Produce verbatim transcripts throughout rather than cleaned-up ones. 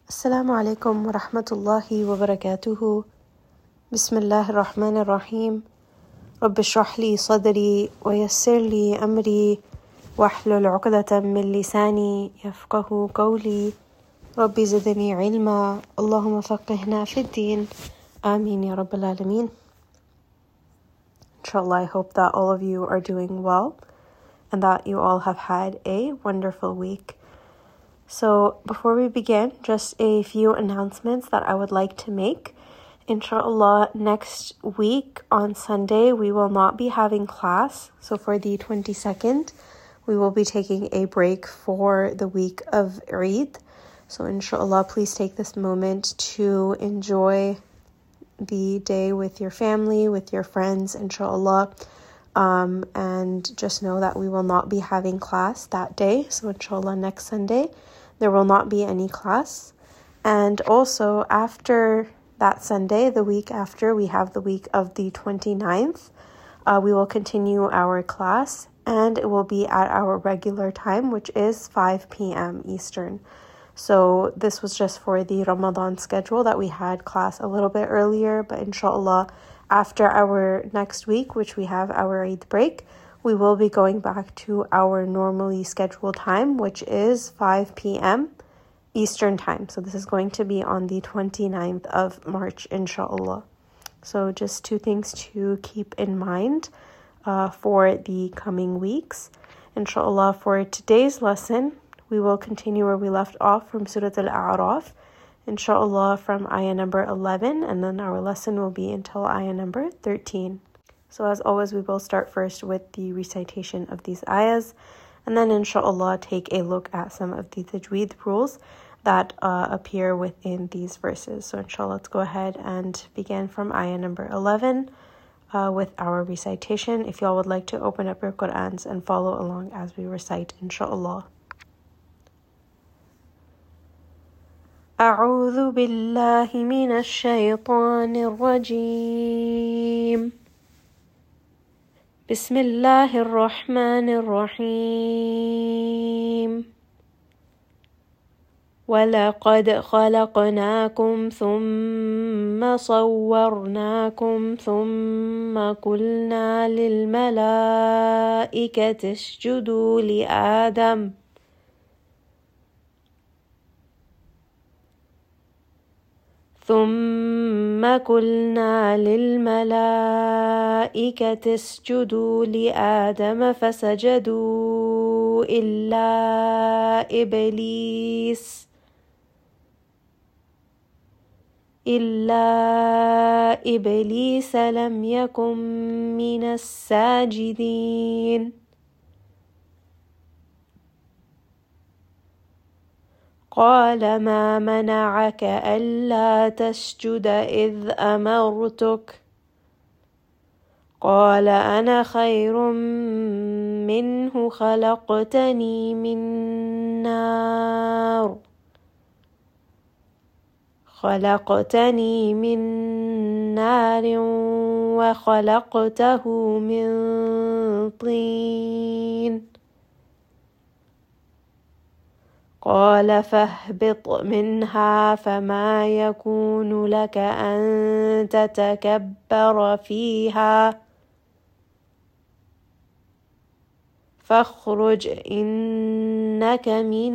السلام عليكم ورحمة الله وبركاته. بسم الله الرحمن الرحيم. رب اشرح لي صدري ويسر لي أمري واحلل عقدة من لساني يفقه قولي. رب زدني علما اللهم فقهنا في الدين. آمين يا رب العالمين. Inshallah, I hope that all of you are doing well and that you all have had a wonderful week. So before we begin, just a few announcements that I would like to make. Inshallah, next week on Sunday, we will not be having class. So for the twenty-second, we will be taking a break for the week of Eid. So inshallah, please take this moment to enjoy the day with your family, with your friends, inshallah. Um, and just know that we will not be having class that day. So inshallah, next Sunday, there will not be any class. And also after that Sunday, the week after, we have the week of the twenty-ninth. Uh, we will continue our class and it will be at our regular time, which is five p.m. Eastern. So this was just for the Ramadan schedule that we had class a little bit earlier, but inshallah, after our next week, which we have our Eid break, we will be going back to our normally scheduled time, which is five p.m. Eastern time. So this is going to be on the twenty-ninth of March, inshallah. So just two things to keep in mind uh, for the coming weeks. Inshallah, for today's lesson, we will continue where we left off from Surah Al-A'raf, inshallah, from ayah number eleven, and then our lesson will be until ayah number thirteen. So as always, we will start first with the recitation of these ayahs, and then inshallah take a look at some of the tajweed rules that uh, appear within these verses. So inshallah, let's go ahead and begin from ayah number eleven uh, with our recitation. If y'all would like to open up your Qur'ans and follow along as we recite, inshallah. أعوذ بالله من الشيطان الرجيم. بسم الله الرحمن الرحيم. ولقد خلقناكم ثم صورناكم ثم قلنا للملائكة اسجدوا لآدم ثم قلنا للملائكة اسجدوا لآدم فسجدوا إلا إبليس إلا إبليس لم يكن من الساجدين قال ما منعك ألا تسجد إذ أمرتك قال أنا خير منه خلقتني من نار خلقتني من نار وخلقته من طين قال فاهبط منها فما يكون لك أن تتكبر فيها فاخرج إنك من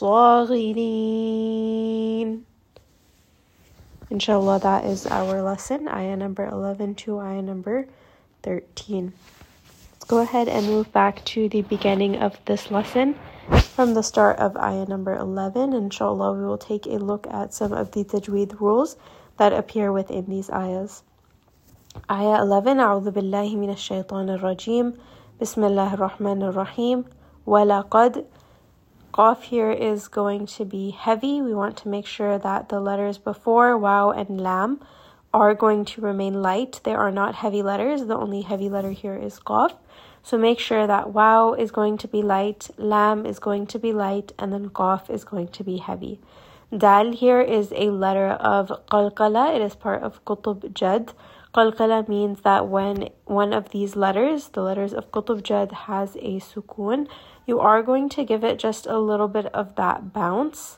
الصاغرين. Inshallah, that is our lesson, ayah number eleven to ayah number thirteen. Let's go ahead and move back to the beginning of this lesson. From the start of ayah number eleven, inshallah, we will take a look at some of the tajweed rules that appear within these ayahs. Ayah eleven, أعوذ بالله من الشيطان الرجيم. بسم الله الرحمن الرحيم. وَلَقَدْ. Qaf here is going to be heavy. We want to make sure that the letters before waw and lam are going to remain light. They are not heavy letters. The only heavy letter here is qaf. So make sure that waw is going to be light, lam is going to be light, and then qaf is going to be heavy. Dal here is a letter of qalqala. It is part of qutub jad. Qalqala means that when one of these letters, the letters of qutub jad, has a sukoon, you are going to give it just a little bit of that bounce.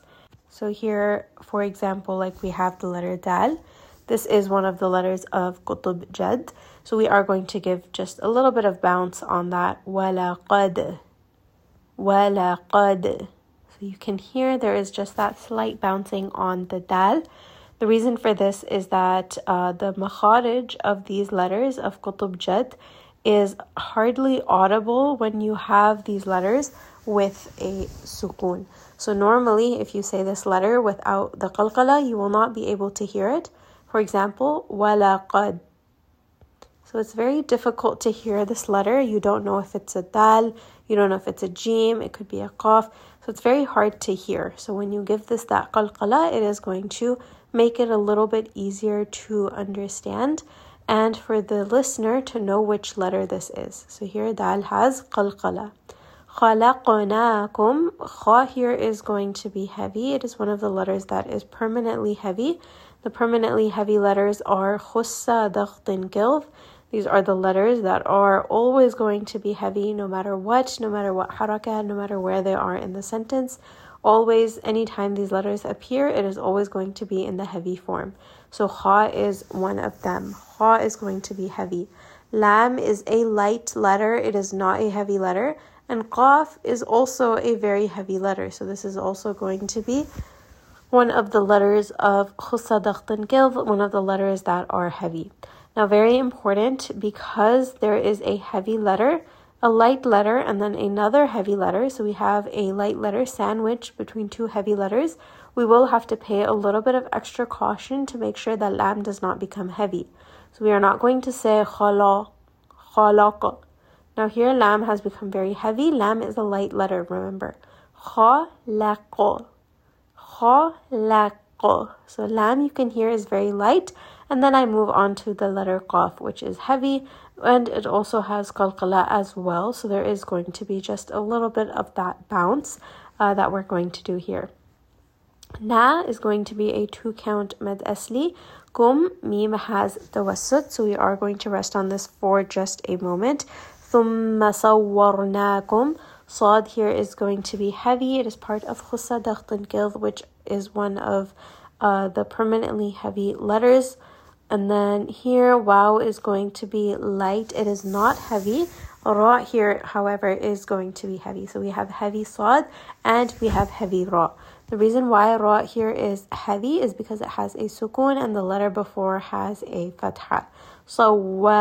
So here, for example, like we have the letter dal. This is one of the letters of Qutb Jad. So we are going to give just a little bit of bounce on that. وَلَقَدْ وَلَقَدْ. So you can hear there is just that slight bouncing on the dal. The reason for this is that uh, the makharij of these letters of Qutb Jad is hardly audible when you have these letters with a sukoon. So normally if you say this letter without the qalqala, you will not be able to hear it. For example, وَلَقَدْ. So it's very difficult to hear this letter. You don't know if it's a dal, you don't know if it's a jim, it could be a qaf. So it's very hard to hear. So when you give this that qalqala, it is going to make it a little bit easier to understand and for the listener to know which letter this is. So here dal has qalqala. خَلَقْنَاكُمْ. Kha here is going to be heavy. It is one of the letters that is permanently heavy. The permanently heavy letters are khussa, daghtin, gilv. These are the letters that are always going to be heavy no matter what, no matter what harakah, no matter where they are in the sentence. Always, anytime these letters appear, it is always going to be in the heavy form. So kha is one of them. Kha is going to be heavy. Lam is a light letter. It is not a heavy letter. And qaf is also a very heavy letter. So this is also going to be one of the letters of khussa, daghtin, gilv, one of the letters that are heavy. Now, very important, because there is a heavy letter, a light letter, and then another heavy letter. So we have a light letter sandwiched between two heavy letters. We will have to pay a little bit of extra caution to make sure that lam does not become heavy. So we are not going to say khala, khalaqa. Now here lam has become very heavy. Lam is a light letter, remember. Khalaqa. Khalaqa. So lam you can hear is very light. And then I move on to the letter qaf, which is heavy, and it also has qalqala as well. So there is going to be just a little bit of that bounce uh, that we're going to do here. Na is going to be a two count med asli. Kum, mim has tawassut, so we are going to rest on this for just a moment. Thumma sawwarnakum. Sad here is going to be heavy. It is part of khussa, daghtin, gilv, which is one of uh, the permanently heavy letters. And then here, waw is going to be light. It is not heavy. Ra here, however, is going to be heavy. So we have heavy sad and we have heavy ra. The reason why ra here is heavy is because it has a sukoon and the letter before has a fatha. So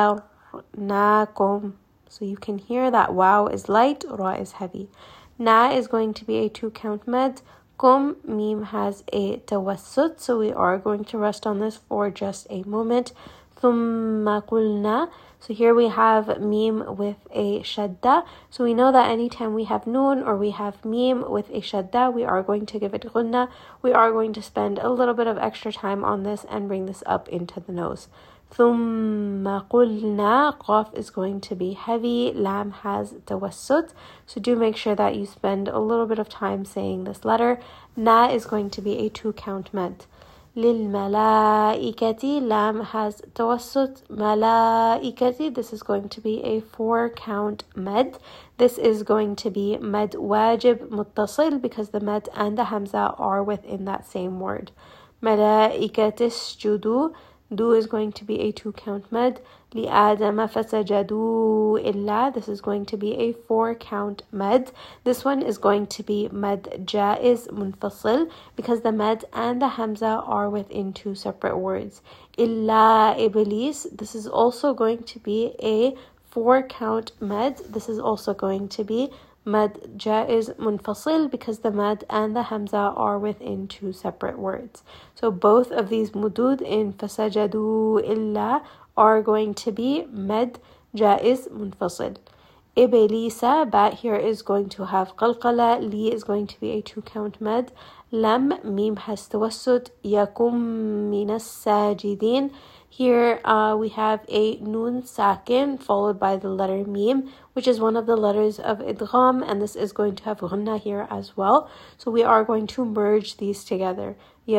nakum. So you can hear that waw is light, ra is heavy. Na is going to be a two count med. Kum, mim has a tawassut, so we are going to rest on this for just a moment. Thumma qulna. So here we have mim with a shadda. So we know that anytime we have noon or we have mim with a shadda, we are going to give it ghunna. We are going to spend a little bit of extra time on this and bring this up into the nose. Thumma qulna. Qaf is going to be heavy. Lam has tawassut. So do make sure that you spend a little bit of time saying this letter. Na is going to be a two count med. Lil malaikati. Lam has tawassut. Malaikati. This is going to be a four count med. This is going to be med wajib muttasil because the med and the hamza are within that same word. Malaikatis judu. Du is going to be a two count med. Li adama fasajadu illa. This is going to be a four count med. This one is going to be med jaiz munfasil because the med and the hamza are within two separate words. Illa iblis. This is also going to be a four count med. This is also going to be mad jaiz munfasil because the mad and the hamza are within two separate words. So both of these mudud in fasajadu illa are going to be mad jaiz munfasil. Iblisa, ba here is going to have qalqala, li is going to be a two count mad, lam, mim has tawassut, yakum minas sajidin. Here uh, we have a nun sakin followed by the letter mim, which is one of the letters of idgham, and this is going to have ghunna here as well. So we are going to merge these together.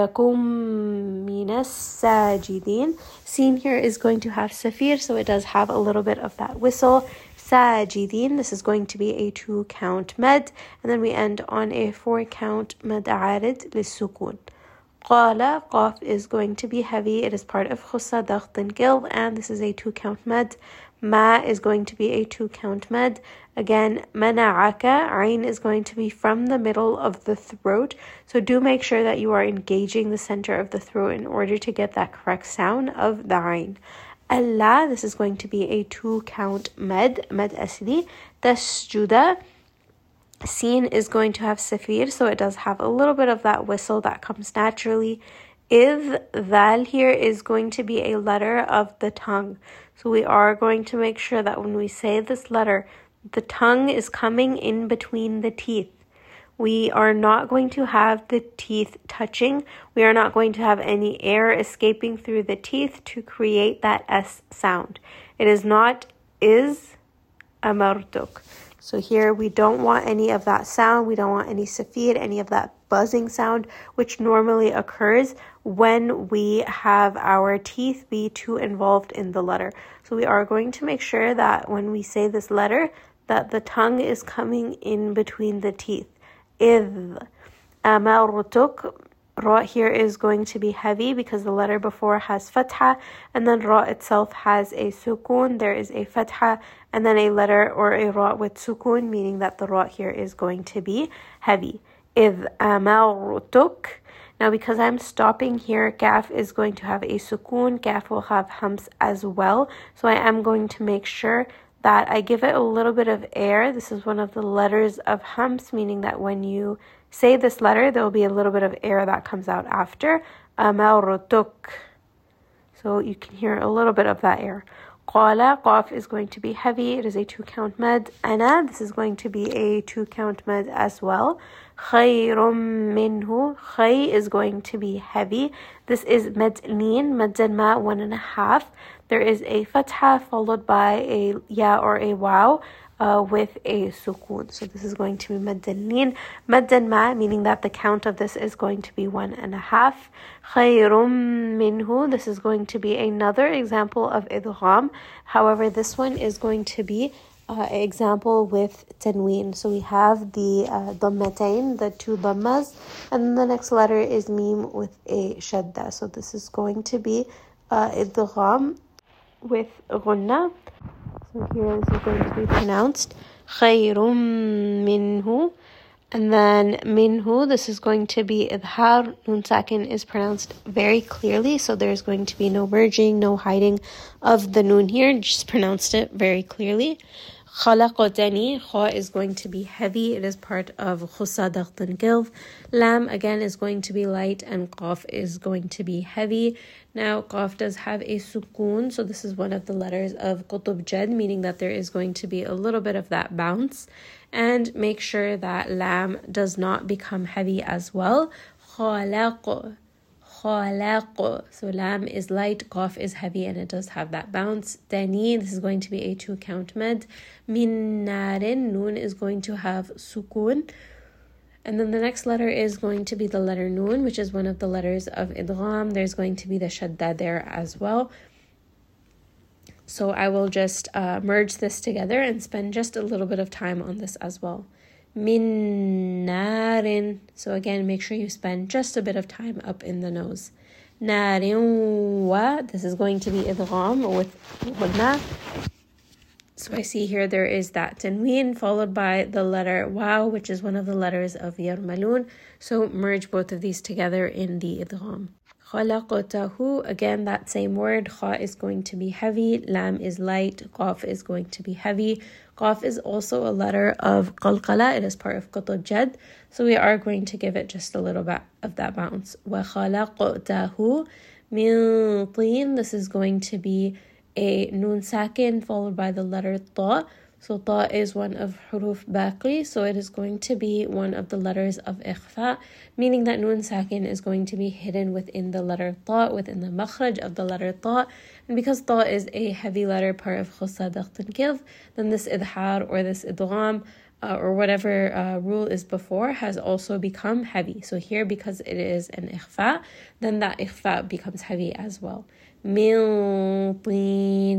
Yakum minas sajidin. Sin here is going to have safir, so it does have a little bit of that whistle. ساجدين. This is going to be a two count med, and then we end on a four count med عارض للسكون. قال, قاف is going to be heavy. It is part of خصة ضغط قلب, and this is a two count med. Ma is going to be a two count med. Again, منعك, عين is going to be from the middle of the throat. So do make sure that you are engaging the center of the throat in order to get that correct sound of the عين. Allah, this is going to be a two count med, med asli. تسجد, Sin is going to have safir, so it does have a little bit of that whistle that comes naturally. If Dhal here is going to be a letter of the tongue. So we are going to make sure that when we say this letter, the tongue is coming in between the teeth. We are not going to have the teeth touching. We are not going to have any air escaping through the teeth to create that S sound. It is not is amartuk. So here we don't want any of that sound. We don't want any safir, any of that buzzing sound, which normally occurs when we have our teeth be too involved in the letter. So we are going to make sure that when we say this letter, that the tongue is coming in between the teeth. إذ أمرتك, Ra here is going to be heavy because the letter before has fatha, and then Ra itself has a sukun. There is a fatha and then a letter or a Ra with sukun, meaning that the Ra here is going to be heavy. إذ أمرتك. Now because I'm stopping here, Kaf is going to have a sukun. Kaf will have hums as well. So I am going to make sure that I give it a little bit of air. This is one of the letters of hums, meaning that when you say this letter, there will be a little bit of air that comes out after. Amartuk. So you can hear a little bit of that air. Qala, qaf is going to be heavy. It is a two count med. Ana, this is going to be a two count med as well. Khayrum minhu. Khay is going to be heavy. This is med leen, med ma, one and a half. There is a fatha followed by a ya or a waw uh, with a sukun. So this is going to be mad leen, mad ma, meaning that the count of this is going to be one and a half. Khayrum minhu. This is going to be another example of idgham. However, this one is going to be uh, an example with tanween. So we have the uh, dhammatain, the two dhammas, and then the next letter is mim with a shadda. So this is going to be uh, idgham with ghunna. So here this is going to be pronounced khayrum minhu. And then minhu, this is going to be idhar. Nun sakin is pronounced very clearly, so there's going to be no merging, no hiding of the nun here. Just pronounced it very clearly. Khalaqatani, kha is going to be heavy. It is part of khusa daghtan gilv. Lam again is going to be light, and qaf is going to be heavy. Now qaf does have a sukun, so this is one of the letters of qutub jad, meaning that there is going to be a little bit of that bounce. And make sure that lam does not become heavy as well. Khalaq, khalaq. So lam is light, qaf is heavy, and it does have that bounce. Tani, this is going to be a two count med. Min narin, nun is going to have sukun. And then the next letter is going to be the letter nun, which is one of the letters of idgham. There's going to be the shadda there as well. So I will just uh, merge this together and spend just a little bit of time on this as well. Min narin. So again, make sure you spend just a bit of time up in the nose. Narin wa. This is going to be idgham with ghunna. So I see here there is that tanween followed by the letter waw, which is one of the letters of yarmalun. So merge both of these together in the idgham. Khalaqtahu, again that same word. Kha is going to be heavy, lam is light, qaf is going to be heavy. Qaf is also a letter of qalqala. It is part of qutub jad, so we are going to give it just a little bit of that bounce. Wa khalaqtahu min teen. This is going to be a nun sakin followed by the letter ta. So ta is one of huruf baqi, so it is going to be one of the letters of ikhfa, meaning that nun sakin is going to be hidden within the letter ta, within the makhraj of the letter ta. And because ta is a heavy letter, part of khusa daghtan gilv, then this idhar or this idgham uh, or whatever uh, rule is before has also become heavy. So here, because it is an ikhfa, then that ikhfa becomes heavy as well. Min teen.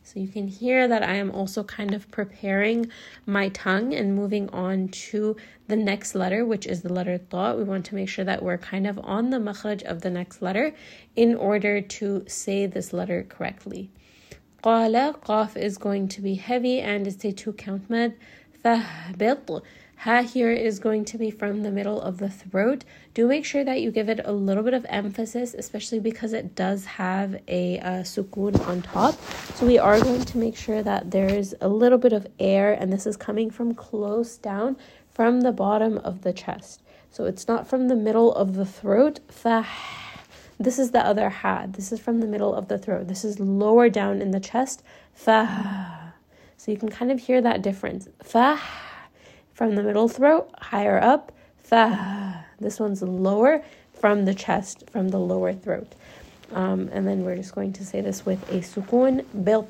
So you can hear that I am also kind of preparing my tongue and moving on to the next letter, which is the letter ta. We want to make sure that we're kind of on the makhraj of the next letter in order to say this letter correctly. Qala, qaf is going to be heavy and it's a two count mad. Fahbit, ha here is going to be from the middle of the throat. Do make sure that you give it a little bit of emphasis, especially because it does have a uh, sukoon on top. So we are going to make sure that there's a little bit of air, and this is coming from close down from the bottom of the chest. So it's not from the middle of the throat. Fah. This is the other ha. This is from the middle of the throat. This is lower down in the chest. Fah. So you can kind of hear that difference. Fah. From the middle throat, higher up, fa. This one's lower from the chest, from the lower throat. Um, and then we're just going to say this with a sukoon, bil.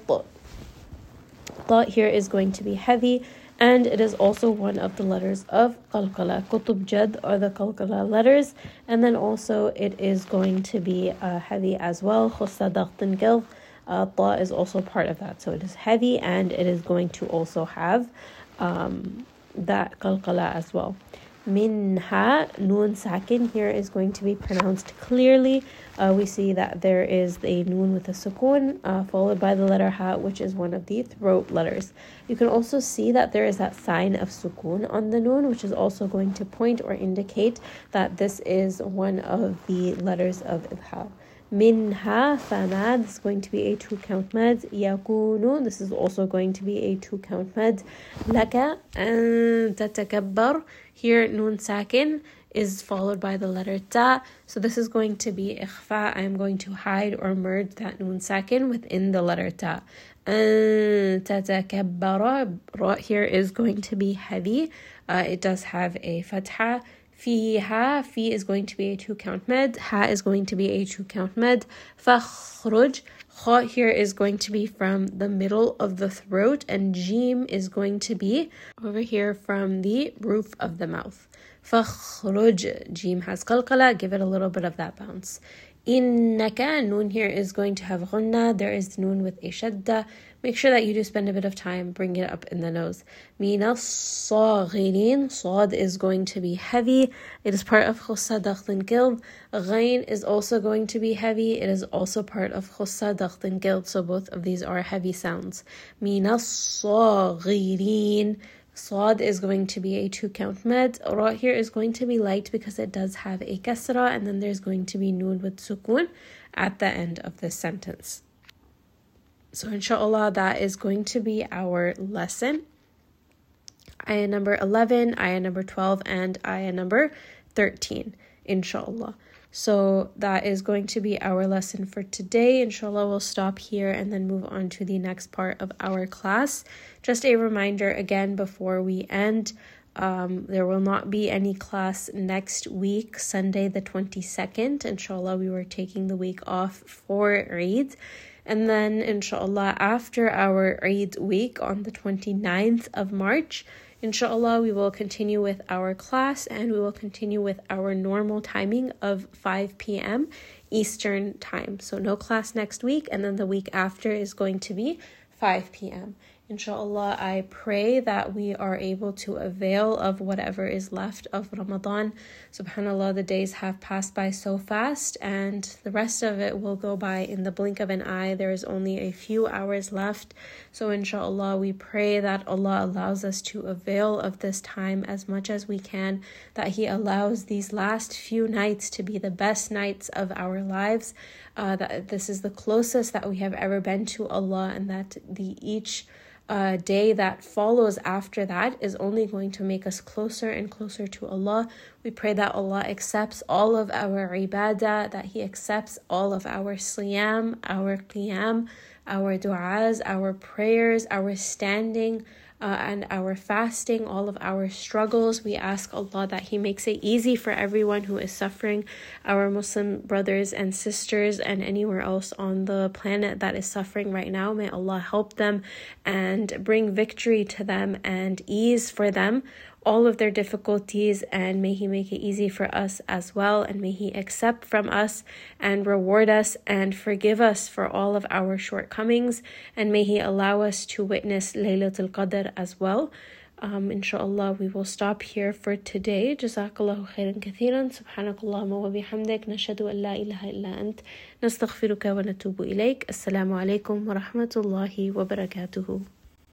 Ta here is going to be heavy, and it is also one of the letters of qalqala. Qutub jad are the qalqala letters, and then also it is going to be uh, heavy as well. Khussa daqtin gilf. Uh, ta is also part of that. So it is heavy, and it is going to also have um, that qalqala as well. Minha, noon sakin here is going to be pronounced clearly. Uh, we see that there is a noon with a sukoon uh, followed by the letter ha, which is one of the throat letters. You can also see that there is that sign of sukoon on the noon, which is also going to point or indicate that this is one of the letters of idhar. Minha, famad, this is going to be a two count mad. Yakunu, this is also going to be a two count mad. Laka, and tatakabbar, here noon sakin is followed by the letter ta. So this is going to be ikhfa. I am going to hide or merge that noon sakin within the letter ta. And tatakabbara, ra here is going to be heavy. Uh, it does have a fatha. Fiha, fi is going to be a two count med, ha is going to be a two count med. Fakhruj, kha here is going to be from the middle of the throat, and jim is going to be over here from the roof of the mouth. Fakhruj, jim has qalqala, give it a little bit of that bounce. Innaka, noon here is going to have ghunna, there is noon with a shadda. Make sure that you do spend a bit of time bringing it up in the nose. Mina saghirin, sad is going to be heavy. It is part of khussa daqtin gilb. Ghain is also going to be heavy. It is also part of khussa daqtin gilb. So both of these are heavy sounds. Mina saghirin. Sad is going to be a two count med. Ra here is going to be light because it does have a kasra, and then there's going to be noon with sukoon at the end of this sentence. So inshallah, that is going to be our lesson. Ayah number eleven, ayah number twelve, and ayah number thirteen, inshallah. So that is going to be our lesson for today. Inshallah, we'll stop here and then move on to the next part of our class. Just a reminder again before we end, um, there will not be any class next week, Sunday the twenty-second. Inshallah, we were taking the week off for Eid. And then, inshallah, after our Eid week on the twenty-ninth of March, inshallah, we will continue with our class and we will continue with our normal timing of five p.m. Eastern time. So no class next week, and then the week after is going to be five p.m. Inshallah, I pray that we are able to avail of whatever is left of Ramadan. Subhanallah, the days have passed by so fast, and the rest of it will go by in the blink of an eye. There is only a few hours left. So inshallah, we pray that Allah allows us to avail of this time as much as we can, that He allows these last few nights to be the best nights of our lives, uh, that this is the closest that we have ever been to Allah, and that the each Uh, day that follows after that is only going to make us closer and closer to Allah. We pray that Allah accepts all of our ibadah, that He accepts all of our siyam, our qiyam, our du'as, our prayers, our standing, uh, and our fasting, all of our struggles. We ask Allah that He makes it easy for everyone who is suffering, our Muslim brothers and sisters and anywhere else on the planet that is suffering right now. May Allah help them and bring victory to them and ease for them all of their difficulties, and may He make it easy for us as well, and may He accept from us and reward us and forgive us for all of our shortcomings, and may He allow us to witness Laylatul Qadr as well. Um, inshallah, we will stop here for today. Jazakallahu khairan kathiran. Subhanakallahumma wa bihamdik. Nashhadu an la ilaha illa ant. Nastaghfiruka wa natubu ilayk. Assalamu alaikum wa rahmatullahi wa barakatuhu.